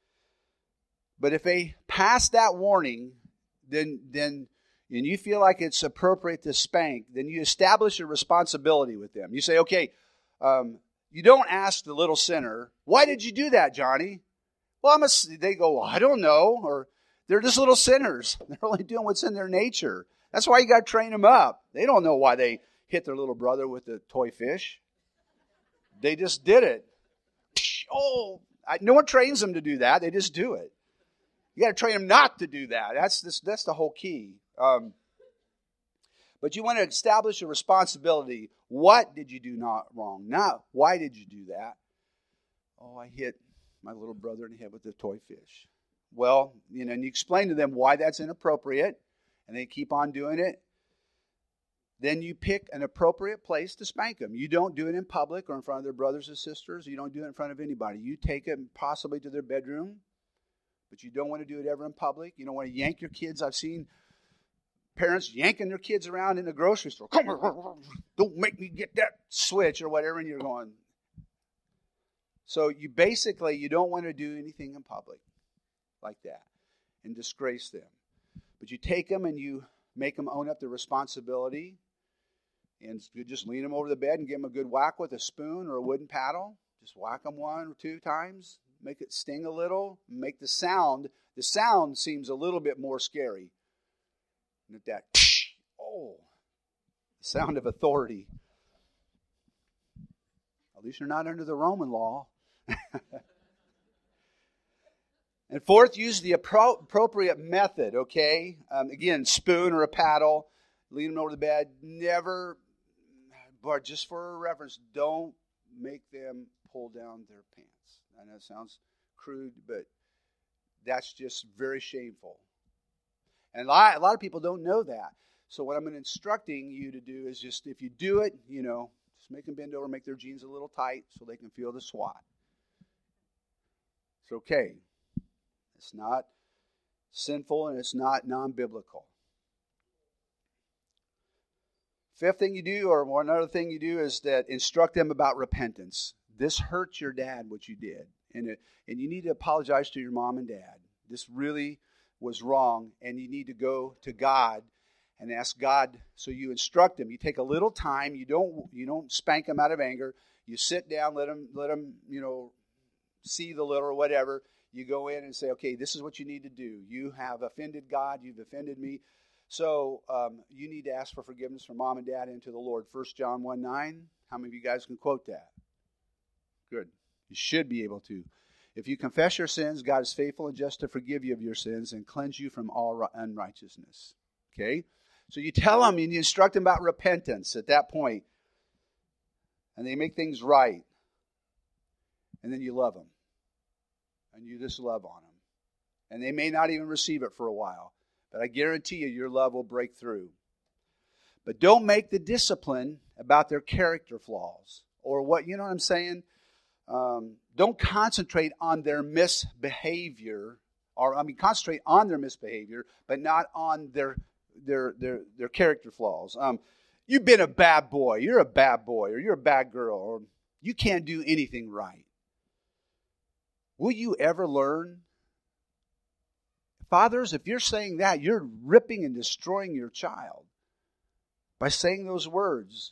S1: But if they pass that warning, then then... and you feel like it's appropriate to spank, then you establish a responsibility with them. You say, okay, um, you don't ask the little sinner, why did you do that, Johnny? Well, I'm a, they go, well, I don't know. Or they're just little sinners. They're only doing what's in their nature. That's why you got to train them up. They don't know why they hit their little brother with the toy fish. They just did it. Oh, I, no one trains them to do that. They just do it. You got to train them not to do that. That's this, that's the whole key. Um, but you want to establish a responsibility. What did you do not wrong? Not why did you do that? Oh, I hit my little brother in the head with the toy fish. Well, you know, and you explain to them why that's inappropriate, and they keep on doing it. Then you pick an appropriate place to spank them. You don't do it in public or in front of their brothers and sisters. You don't do it in front of anybody. You take them possibly to their bedroom, but you don't want to do it ever in public. You don't want to yank your kids. I've seen parents yanking their kids around in the grocery store. Come on, don't make me get that switch or whatever. And you're going. So you basically, you don't want to do anything in public like that and disgrace them. But you take them and you make them own up their responsibility. And you just lean them over the bed and give them a good whack with a spoon or a wooden paddle. Just whack them one or two times. Make it sting a little. Make the sound. The sound seems a little bit more scary. And that, oh, the sound of authority. At least you're not under the Roman law. And fourth, use the appro- appropriate method, okay? Um, again, spoon or a paddle. Lean them over the bed. Never but just for a reference, don't make them pull down their pants. I know it sounds crude, but that's just very shameful. And a lot, a lot of people don't know that. So what I'm instructing you to do is just, if you do it, you know, just make them bend over, make their jeans a little tight so they can feel the swat. It's okay. It's not sinful and it's not non-biblical. Fifth thing you do, or one other thing you do, is that instruct them about repentance. This hurt your dad, what you did. And, it, and you need to apologize to your mom and dad. This really was wrong, and you need to go to God and ask God. So you instruct them. You take a little time. You don't you don't spank them out of anger. You sit down, let them let them you know see the little or whatever. You go in and say, okay, this is what you need to do. You have offended God. You've offended me. So um, you need to ask for forgiveness from mom and dad and to the Lord. First John one nine. How many of you guys can quote that? Good. You should be able to. If you confess your sins, God is faithful and just to forgive you of your sins and cleanse you from all unrighteousness. Okay? So you tell them and you instruct them about repentance at that point. And they make things right. And then you love them. And you just love on them. And they may not even receive it for a while. But I guarantee you, your love will break through. But don't make the discipline about their character flaws. Or what, you know what I'm saying? Um, don't concentrate on their misbehavior, or I mean, concentrate on their misbehavior, but not on their their their their character flaws. Um, you've been a bad boy, you're a bad boy, or you're a bad girl, or you can't do anything right. Will you ever learn? Fathers, if you're saying that, you're ripping and destroying your child by saying those words.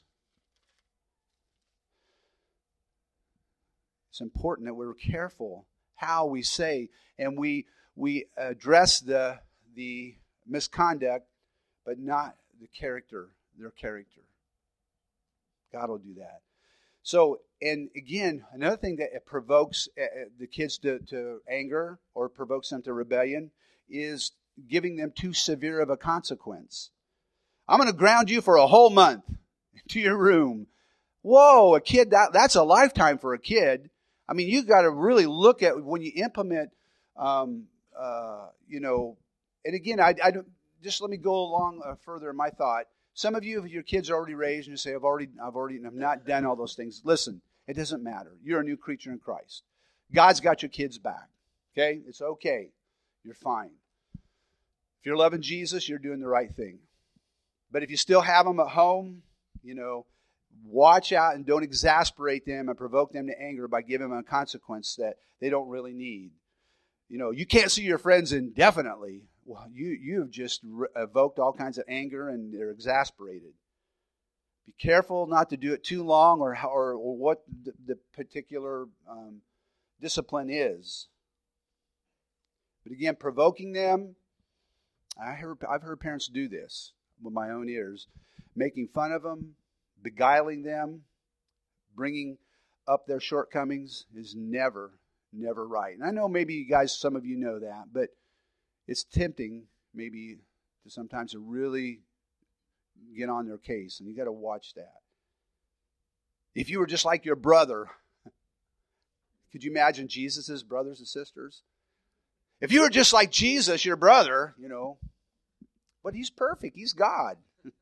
S1: It's important that we're careful how we say, and we we address the the misconduct, but not the character, their character. God will do that. So, and again, another thing that it provokes the kids to, to anger or provokes them to rebellion is giving them too severe of a consequence. I'm going to ground you for a whole month to your room. Whoa, a kid, that, that's a lifetime for a kid. I mean, you've got to really look at when you implement, um, uh, you know, and again, I, I don't, just let me go along uh, further in my thought. Some of you, if your kids are already raised and you say, I've already, I've already, I've not done all those things. Listen, it doesn't matter. You're a new creature in Christ. God's got your kids back. Okay? It's okay. You're fine. If you're loving Jesus, you're doing the right thing. But if you still have them at home, you know, watch out and don't exasperate them and provoke them to anger by giving them a consequence that they don't really need. You know, you can't see your friends indefinitely. Well, you, you've just re- evoked all kinds of anger and they're exasperated. Be careful not to do it too long or, or, or what the, the particular um, discipline is. But again, provoking them, I heard, I've heard parents do this with my own ears, making fun of them, beguiling them, bringing up their shortcomings is never, never right. And I know maybe you guys, some of you know that, but it's tempting maybe to sometimes to really get on their case, and you got to watch that. If you were just like your brother, could you imagine Jesus' brothers and sisters? If you were just like Jesus, your brother, you know, but he's perfect. He's God.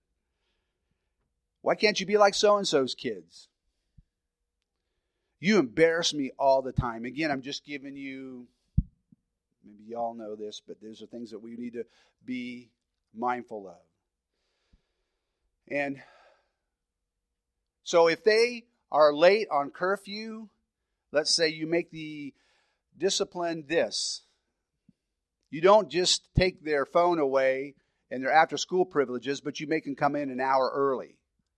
S1: Why can't you be like so-and-so's kids? You embarrass me all the time. Again, I'm just giving you, maybe y'all know this, but these are things that we need to be mindful of. And so if they are late on curfew, let's say you make the discipline this. You don't just take their phone away and their after-school privileges, but you make them come in an hour early.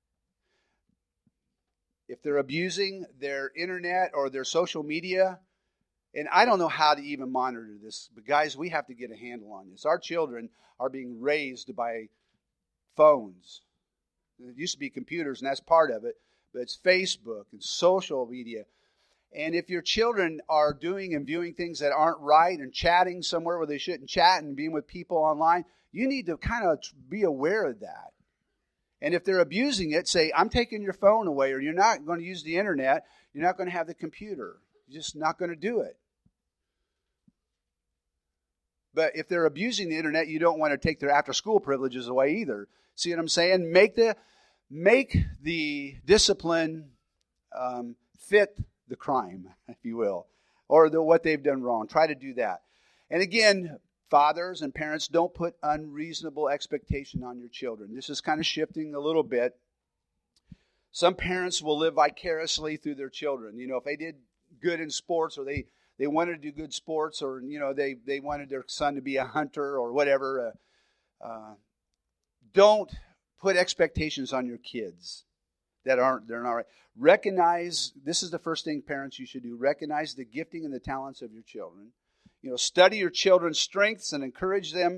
S1: If they're abusing their internet or their social media, and I don't know how to even monitor this, but guys, we have to get a handle on this. Our children are being raised by phones. It used to be computers, and that's part of it, but it's Facebook and social media. And if your children are doing and viewing things that aren't right and chatting somewhere where they shouldn't chat and being with people online, you need to kind of be aware of that. And if they're abusing it, say, I'm taking your phone away, or you're not going to use the internet, you're not going to have the computer. You're just not going to do it. But if they're abusing the internet, you don't want to take their after-school privileges away either. See what I'm saying? Make the make the discipline um, fit the crime, if you will, or the, what they've done wrong. Try to do that. And again, fathers and parents, don't put unreasonable expectation on your children. This is kind of shifting a little bit. Some parents will live vicariously through their children. You know, if they did good in sports, or they They wanted to do good sports, or, you know, they, they wanted their son to be a hunter or whatever. Uh, uh, don't put expectations on your kids that aren't, they're not right. Recognize, this is the first thing parents you should do. Recognize the gifting and the talents of your children. You know, study your children's strengths and encourage them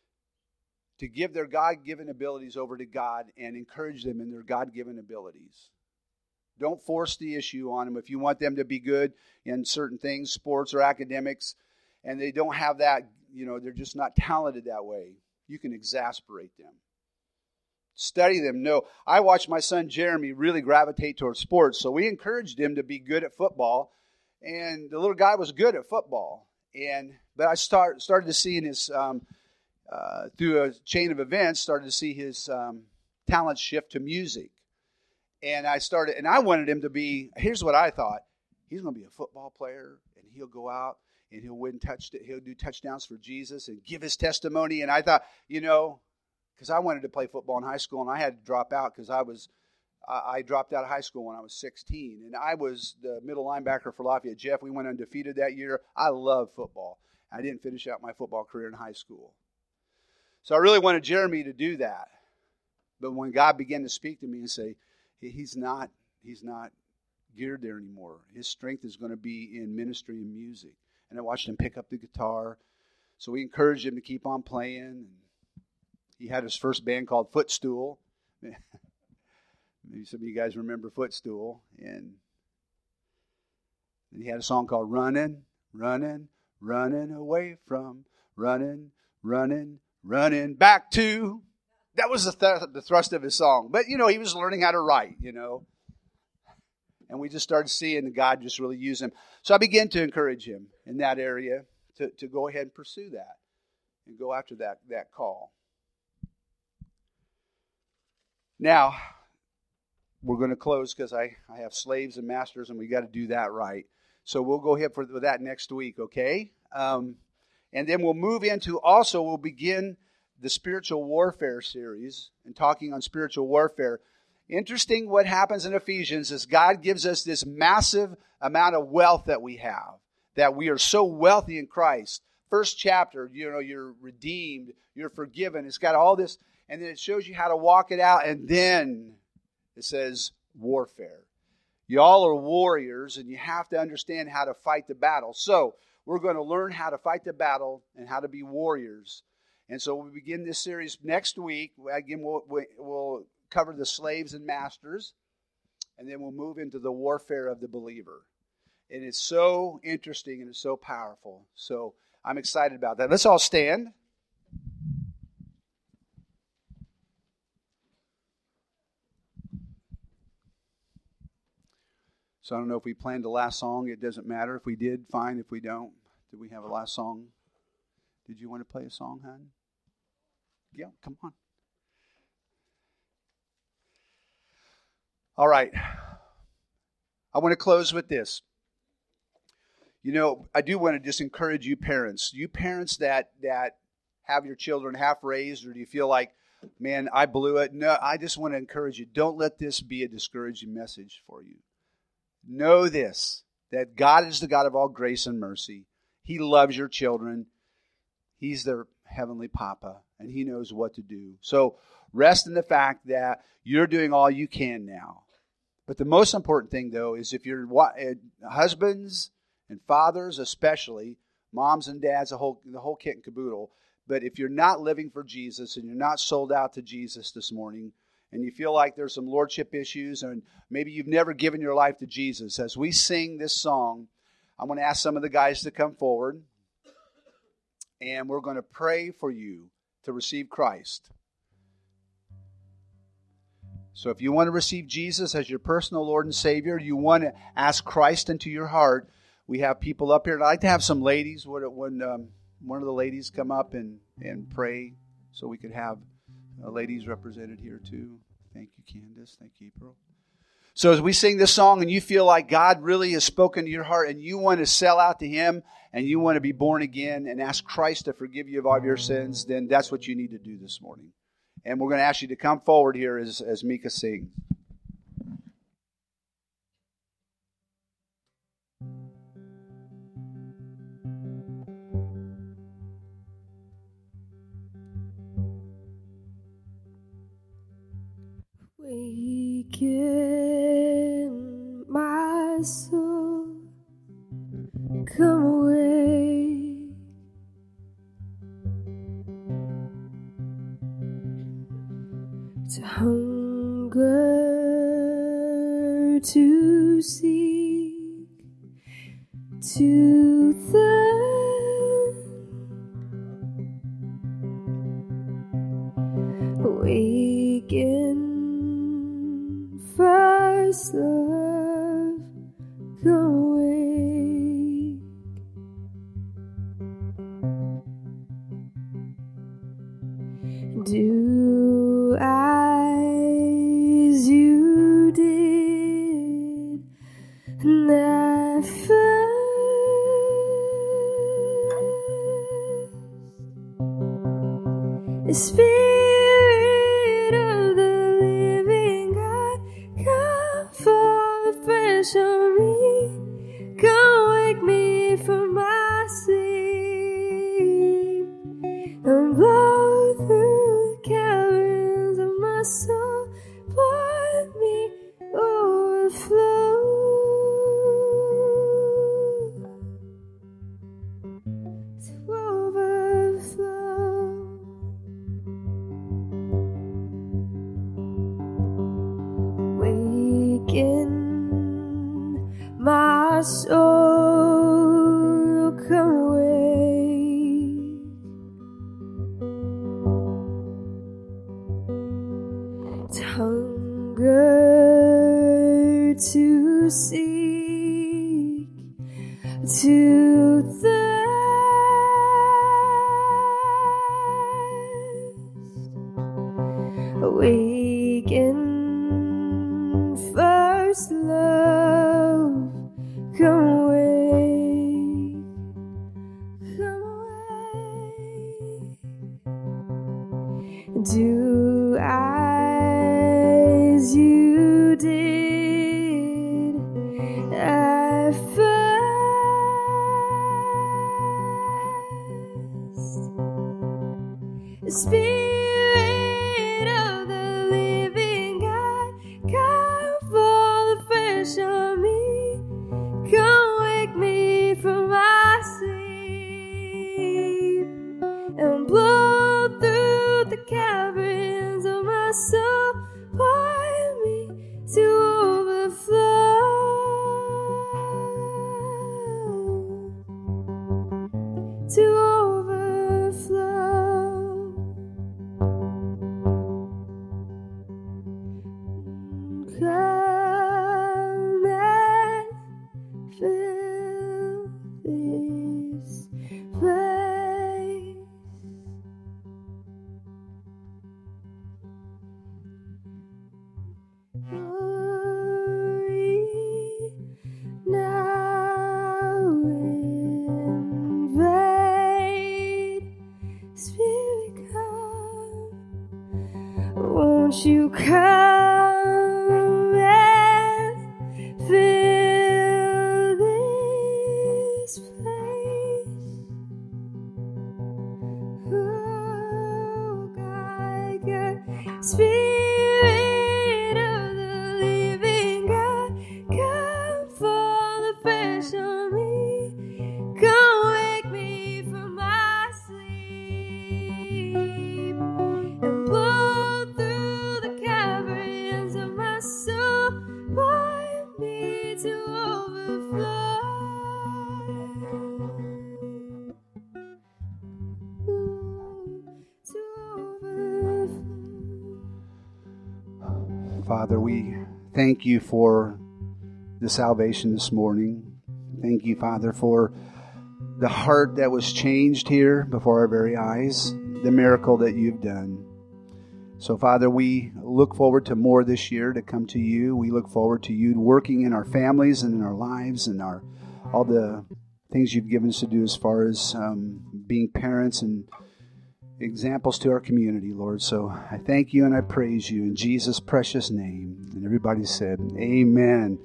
S1: to give their God-given abilities over to God, and encourage them in their God-given abilities. Don't force the issue on them. If you want them to be good in certain things, sports or academics, and they don't have that, you know, they're just not talented that way, you can exasperate them. Study them. No, I watched my son Jeremy really gravitate towards sports, so we encouraged him to be good at football, and the little guy was good at football. And but I start started to see in his um, uh, through a chain of events, started to see his um, talent shift to music. And I started, and I wanted him to be, here's what I thought. He's going to be a football player, and he'll go out, and he'll win touch, he'll do touchdowns for Jesus and give his testimony. And I thought, you know, because I wanted to play football in high school, and I had to drop out because I was, I dropped out of high school when I was sixteen. And I was the middle linebacker for Lafayette Jeff. We went undefeated that year. I love football. I didn't finish out my football career in high school. So I really wanted Jeremy to do that. But when God began to speak to me and say, He's not, he's not geared there anymore. His strength is going to be in ministry and music. And I watched him pick up the guitar. So we encouraged him to keep on playing. He had his first band called Footstool. Maybe some of you guys remember Footstool. And then he had a song called Running, Running, Running Away From, Running, Running, Running Back To. That was the, th- the thrust of his song. But, you know, he was learning how to write, you know. And we just started seeing God just really use him. So I began to encourage him in that area to, to go ahead and pursue that and go after that, that call. Now, we're going to close because I, I have slaves and masters, and we got to do that right. So we'll go ahead for that next week, okay? Um, and then we'll move into, also we'll begin the spiritual warfare series and talking on spiritual warfare. Interesting what happens in Ephesians is God gives us this massive amount of wealth that we have, that we are so wealthy in Christ. First chapter, you know, you're redeemed, you're forgiven. It's got all this, and then it shows you how to walk it out, and then it says warfare. Y'all are warriors, and you have to understand how to fight the battle. So we're going to learn how to fight the battle and how to be warriors. And so we begin this series next week. Again, we'll, we'll cover the slaves and masters, and then we'll move into the warfare of the believer. And it's so interesting and it's so powerful. So I'm excited about that. Let's all stand. So I don't know if we planned the last song. It doesn't matter. If we did, fine. If we don't, did we have a last song? Did you want to play a song, hon? Yeah, come on. All right. I want to close with this. You know, I do want to just encourage you parents. You parents that that have your children half raised, or do you feel like, man, I blew it? No, I just want to encourage you. Don't let this be a discouraging message for you. Know this, that God is the God of all grace and mercy. He loves your children. He's their heavenly Papa, and He knows what to do. So rest in the fact that you're doing all you can now. But the most important thing, though, is if you're husbands and fathers especially, moms and dads, the whole, the whole kit and caboodle, but if you're not living for Jesus and you're not sold out to Jesus this morning, and you feel like there's some lordship issues, and maybe you've never given your life to Jesus, as we sing this song, I'm going to ask some of the guys to come forward. And we're going to pray for you to receive Christ. So if you want to receive Jesus as your personal Lord and Savior, you want to ask Christ into your heart, we have people up here. I'd like to have some ladies. Would when um, one of the ladies come up and, and pray, so we could have uh, ladies represented here too. Thank you, Candace. Thank you, April. So as we sing this song and you feel like God really has spoken to your heart and you want to sell out to Him and you want to be born again and ask Christ to forgive you of all your sins, then that's what you need to do this morning. And we're going to ask you to come forward here as, as Mika sings.
S2: Waken my soul, come away. To hunger, to seek, to thirst. Awaken, first love, come awake. Do as you did not first. The Spirit of the living God, come fall afresh on me. Come wake me from my sleep and blow through the caverns of my soul. Pour me overflow. To overflow. Waken my soul, come away. To hunger, to seek, to thirst. Awaken, first love, come away, come away. Do as you did at first. The Spirit of the living God, come fall afresh on me. Come wake me from my sleep and blow through the caverns of my soul. Pour me to overflow. To overflow. Come and fill this place. Glory now invade. Spirit, come. Won't you come and fill this place? Oh, God, God. Spirit of the living God, come fall afresh on me. Come wake me from my sleep and blow through the caverns of my soul. Pour me to overflow. Ooh, to overflow.
S1: Father, we thank you for the salvation this morning. Thank you, Father, for the heart that was changed here before our very eyes, the miracle that you've done. So, Father, we look forward to more this year to come to you. We look forward to you working in our families and in our lives and our all the things you've given us to do as far as um, being parents and examples to our community, Lord. So I thank you and I praise you in Jesus' precious name. And everybody said, amen.